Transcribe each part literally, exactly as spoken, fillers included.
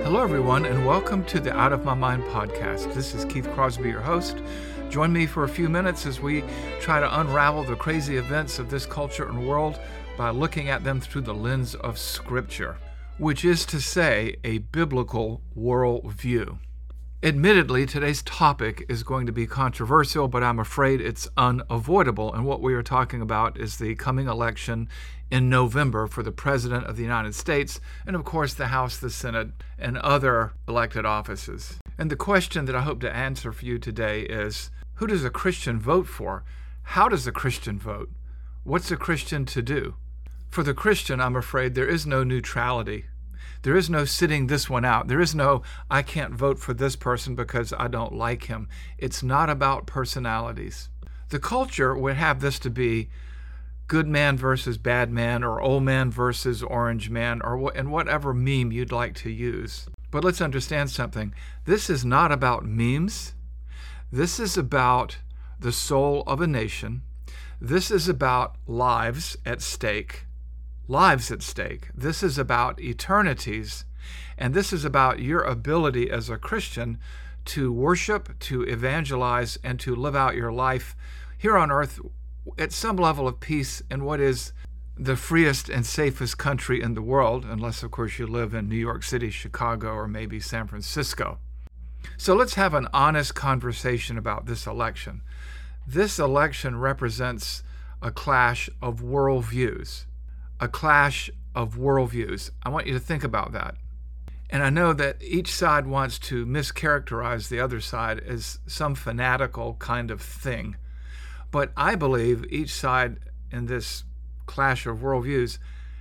Hello, everyone, and welcome to the Out of My Mind podcast. This is Keith Crosby, your host. Join me for a few minutes as we try to unravel the crazy events of this culture and world by looking at them through the lens of Scripture, which is to say, a biblical worldview. Admittedly, today's topic is going to be controversial, but I'm afraid it's unavoidable. And what we are talking about is the coming election in November for the President of the United States, and of course the House, the Senate, and other elected offices. And the question that I hope to answer for you today is, who does a Christian vote for? How does a Christian vote? What's a Christian to do? For the Christian, I'm afraid there is no neutrality. There is no sitting this one out. There is no, I can't vote for this person because I don't like him. It's not about personalities. The culture would have this to be good man versus bad man, or old man versus orange man, or what, and whatever meme you'd like to use. But let's understand something. This is not about memes. This is about the soul of a nation. This is about lives at stake. Lives at stake. This is about eternities, and this is about your ability as a Christian to worship, to evangelize, and to live out your life here on earth at some level of peace in what is the freest and safest country in the world, unless, of course, you live in New York City, Chicago, or maybe San Francisco. So let's have an honest conversation about this election. This election represents a clash of worldviews. A clash of worldviews. I want you to think about that. And I know that each side wants to mischaracterize the other side as some fanatical kind of thing. But I believe each side in this clash of worldviews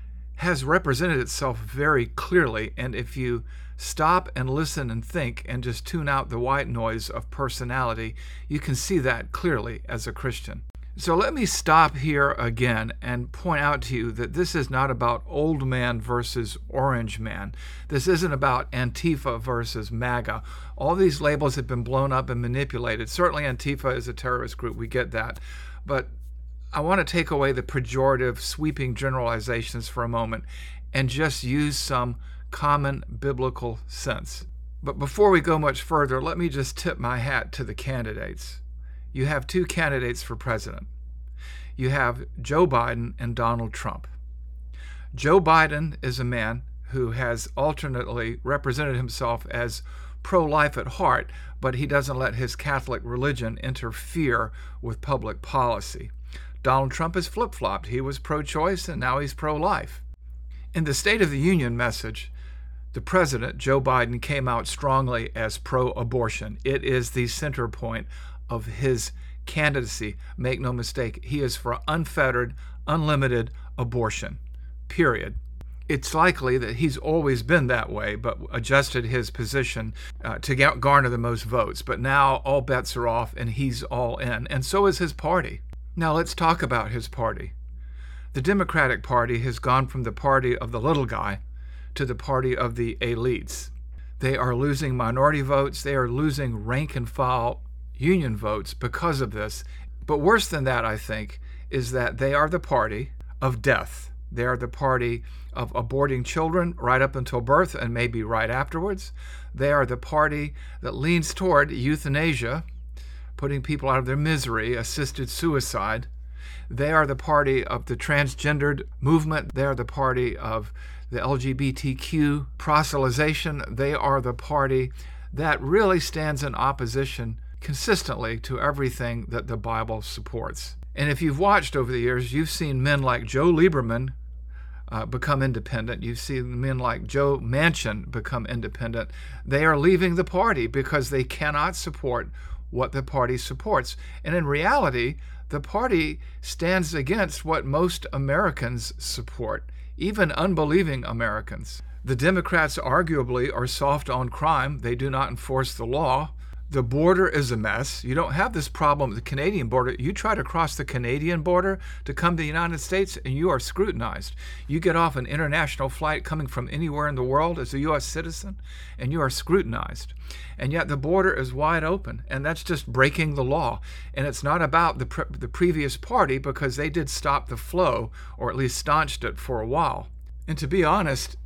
has represented itself very clearly. And if you stop and listen and think and just tune out the white noise of personality, you can see that clearly as a Christian. So let me stop here again and point out to you that this is not about old man versus orange man. This isn't about Antifa versus MAGA. All these labels have been blown up and manipulated. Certainly Antifa is a terrorist group, we get that. But I want to take away the pejorative, sweeping generalizations for a moment and just use some common biblical sense. But before we go much further, let me just tip my hat to the candidates. You have two candidates for president. You have Joe Biden and Donald Trump. Joe Biden is a man who has alternately represented himself as pro-life at heart, but he doesn't let his Catholic religion interfere with public policy. Donald Trump has flip-flopped. He was pro-choice and now he's pro-life. In the State of the Union message, the president, Joe Biden, came out strongly as pro-abortion. It is the center point of his candidacy. Make no mistake, he is for unfettered, unlimited abortion, period. It's likely that he's always been that way, but adjusted his position uh, to garner the most votes. But now all bets are off and he's all in, and so is his party. Now let's talk about his party. The Democratic Party has gone from the party of the little guy to the party of the elites. They are losing minority votes. They are losing rank and file union votes because of this. But worse than that, I think, is that they are the party of death. They are the party of aborting children right up until birth and maybe right afterwards. They are the party that leans toward euthanasia, putting people out of their misery, assisted suicide. They are the party of the transgendered movement. They are the party of the L G B T Q proselytization. They are the party that really stands in opposition consistently to everything that the Bible supports. And if you've watched over the years, you've seen men like Joe Lieberman uh, become independent. You've seen men like Joe Manchin become independent. They are leaving the party because they cannot support what the party supports. And in reality, the party stands against what most Americans support, even unbelieving Americans. The Democrats arguably are soft on crime. They do not enforce the law. The border is a mess. You don't have this problem with the Canadian border. You try to cross the Canadian border to come to the United States and you are scrutinized. You get off an international flight coming from anywhere in the world as a U S citizen and you are scrutinized. And yet the border is wide open, and that's just breaking the law. And it's not about the pre- the previous party, because they did stop the flow, or at least staunched it for a while. And to be honest,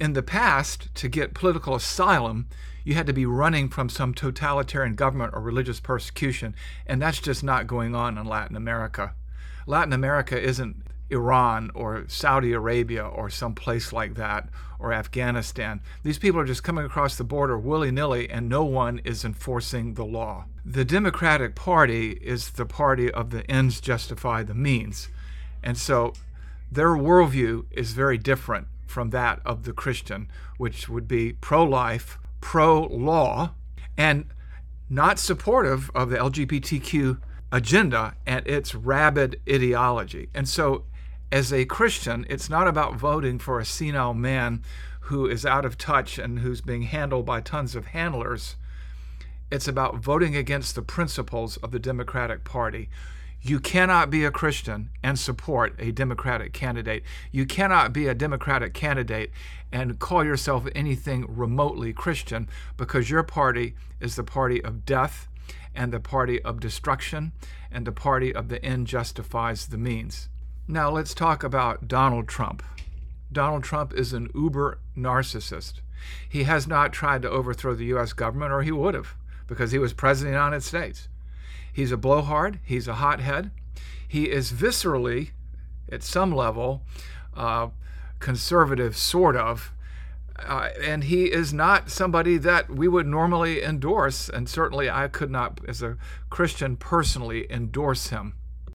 In the past, to get political asylum, you had to be running from some totalitarian government or religious persecution, and that's just not going on in Latin America. Latin America isn't Iran or Saudi Arabia or some place like that, or Afghanistan. These people are just coming across the border willy-nilly, and no one is enforcing the law. The Democratic Party is the party of the ends justify the means. And so their worldview is very different from that of the Christian, which would be pro-life, pro-law, and not supportive of the L G B T Q agenda and its rabid ideology. And so as a Christian, it's not about voting for a senile man who is out of touch and who's being handled by tons of handlers. It's about voting against the principles of the Democratic Party. You cannot be a Christian and support a Democratic candidate. You cannot be a Democratic candidate and call yourself anything remotely Christian, because your party is the party of death and the party of destruction and the party of the end justifies the means. Now let's talk about Donald Trump. Donald Trump is an uber narcissist. He has not tried to overthrow the U S government, or he would have, because he was president of the United States. He's a blowhard. He's a hothead. He is viscerally, at some level, uh, conservative, sort of, uh, and he is not somebody that we would normally endorse, and certainly I could not, as a Christian, personally endorse him.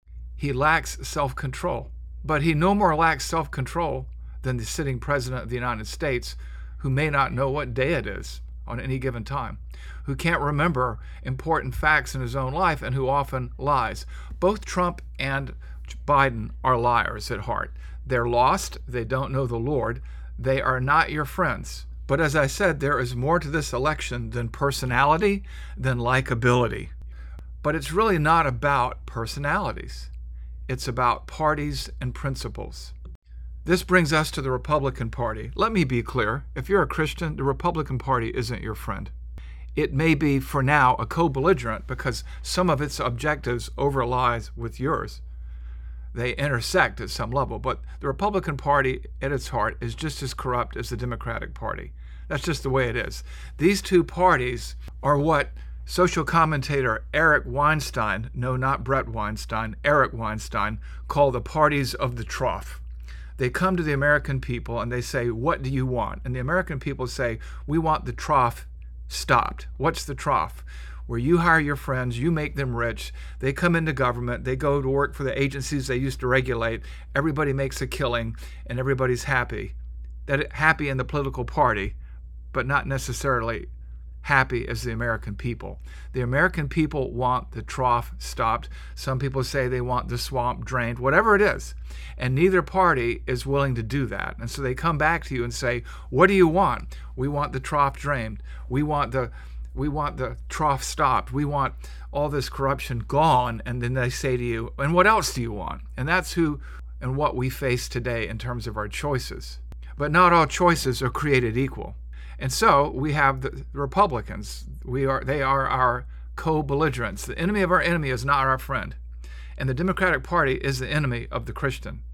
He lacks self-control, but he no more lacks self-control than the sitting president of the United States, who may not know what day it is on any given time, who can't remember important facts in his own life, and who often lies. Both Trump and Biden are liars at heart. They're lost. They don't know the Lord. They are not your friends. But as I said, there is more to this election than personality, than likability. But it's really not about personalities. It's about parties and principles. This brings us to the Republican Party. Let me be clear. If you're a Christian, the Republican Party isn't your friend. It may be, for now, a co-belligerent because some of its objectives overlies with yours. They intersect at some level, but the Republican Party at its heart is just as corrupt as the Democratic Party. That's just the way it is. These two parties are what social commentator Eric Weinstein, no, not Brett Weinstein, Eric Weinstein, called the parties of the trough. They come to the American people and they say, what do you want? And the American people say, we want the trough stopped. What's the trough? Where you hire your friends, you make them rich, they come into government, they go to work for the agencies they used to regulate, everybody makes a killing, and everybody's happy. That happy in the political party, but not necessarily happy as the American people. The American people want the trough stopped. Some people say they want the swamp drained, whatever it is. And neither party is willing to do that. And so they come back to you and say, what do you want? We want the trough drained. We want the we want the trough stopped. We want all this corruption gone. And then they say to you, and what else do you want? And that's who and what we face today in terms of our choices. But not all choices are created equal. And so we have the Republicans. We are they are our co-belligerents. The enemy of our enemy is not our friend. And the Democratic Party is the enemy of the Christian.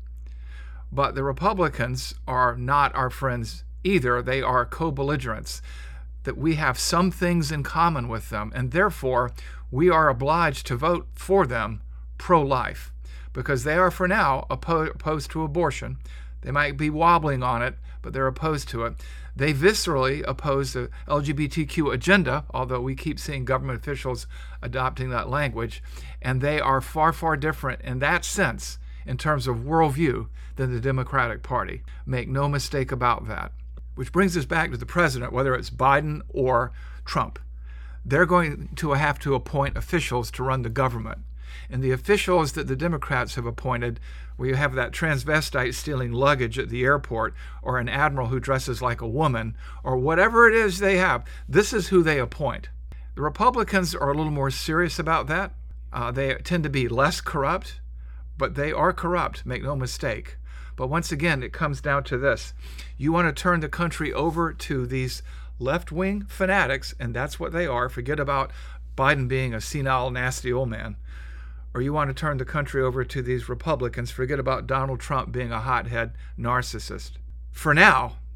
But the Republicans are not our friends either. They are co-belligerents. That we have some things in common with them, and therefore we are obliged to vote for them pro-life, because they are for now oppo- opposed to abortion. They might be wobbling on it, but they're opposed to it. They viscerally oppose the L G B T Q agenda, although we keep seeing government officials adopting that language, and they are far, far different in that sense in terms of worldview than the Democratic Party. Make no mistake about that. Which brings us back to the president, whether it's Biden or Trump. They're going to have to appoint officials to run the government. And the officials that the Democrats have appointed, where you have that transvestite stealing luggage at the airport, or an admiral who dresses like a woman, or whatever it is they have, this is who they appoint. The Republicans are a little more serious about that. Uh, they tend to be less corrupt, but they are corrupt, make no mistake. But once again, it comes down to this. You want to turn the country over to these left-wing fanatics, and that's what they are. Forget about Biden being a senile, nasty old man. Or you want to turn the country over to these Republicans. Forget about Donald Trump being a hothead narcissist. For now,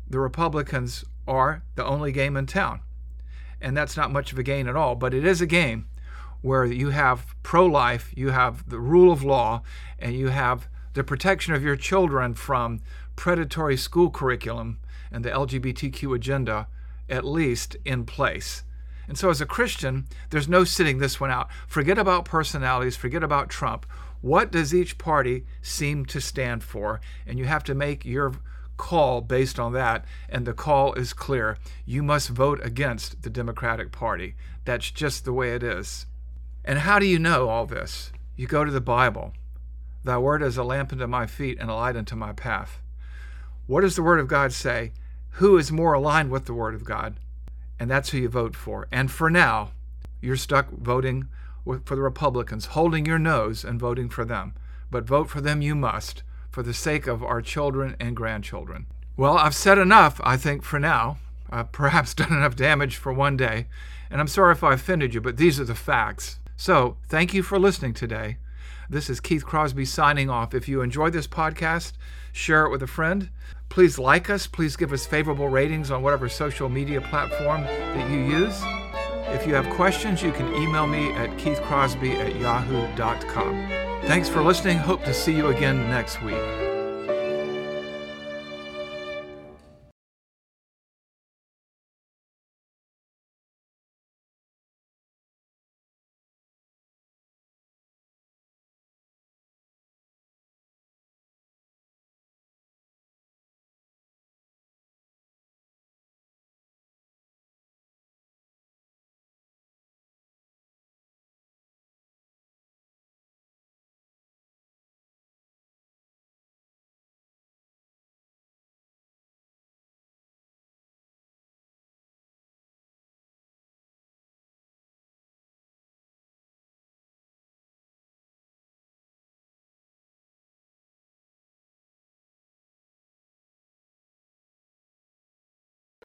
the Republicans are the only game in town. And that's not much of a game at all, but it is a game where you have pro-life, you have the rule of law, and you have the protection of your children from predatory school curriculum and the L G B T Q agenda at least in place. And so as a Christian, there's no sitting this one out. Forget about personalities, forget about Trump. What does each party seem to stand for? And you have to make your call based on that, and the call is clear. You must vote against the Democratic Party. That's just the way it is. And how do you know all this? You go to the Bible. Thy word is a lamp unto my feet and a light unto my path. What does the Word of God say? Who is more aligned with the Word of God? And that's who you vote for. And for now, you're stuck voting for the Republicans, holding your nose and voting for them. But vote for them you must, for the sake of our children and grandchildren. Well, I've said enough, I think, for now. I've perhaps done enough damage for one day. And I'm sorry if I offended you, but these are the facts. So, thank you for listening today. This is Keith Crosby signing off. If you enjoyed this podcast, share it with a friend. Please like us. Please give us favorable ratings on whatever social media platform that you use. If you have questions, you can email me at keith crosby at yahoo dot com. Thanks for listening. Hope to see you again next week.